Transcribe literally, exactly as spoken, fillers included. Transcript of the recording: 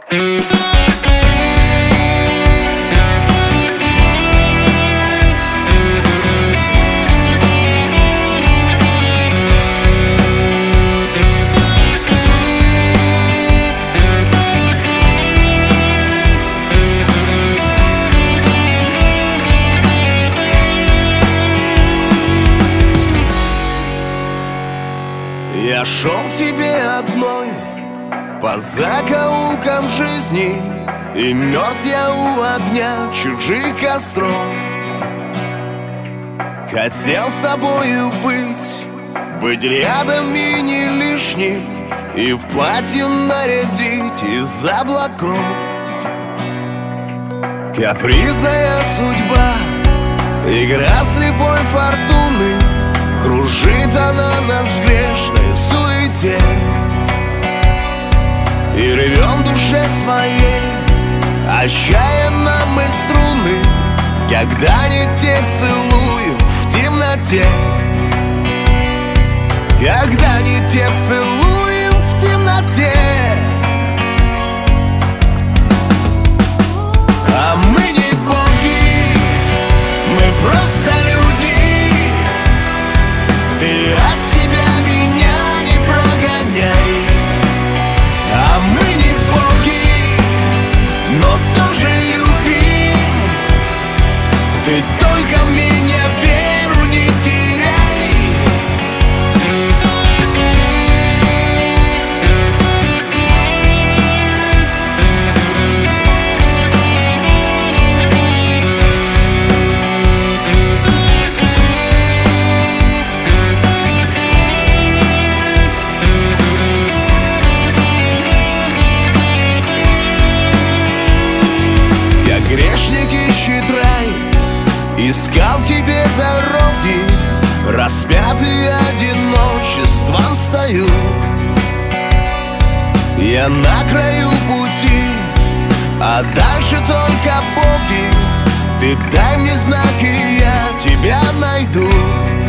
Я шел к тебе одной по закоулкам жизни, и мерз я у огня чужих костров. Хотел с тобою быть, быть рядом и не лишним, и в платье нарядить из облаков. Капризная судьба, игра слепой фортуны, кружит она нас в грешной суете, и рвем душе своей отчаянно мы струны, когда не тех целуем в темноте, когда не тех целуем в темноте. А мы не боги, мы просто люди. Ты от себя меня не прогоняй. А мы не боги, но тоже любим. Ты только в меня веру не теряй. Грешник ищет рай, искал тебе дороги, распятый одиночеством стою. Я на краю пути, а дальше только боги. Ты дай мне знак, и я тебя найду.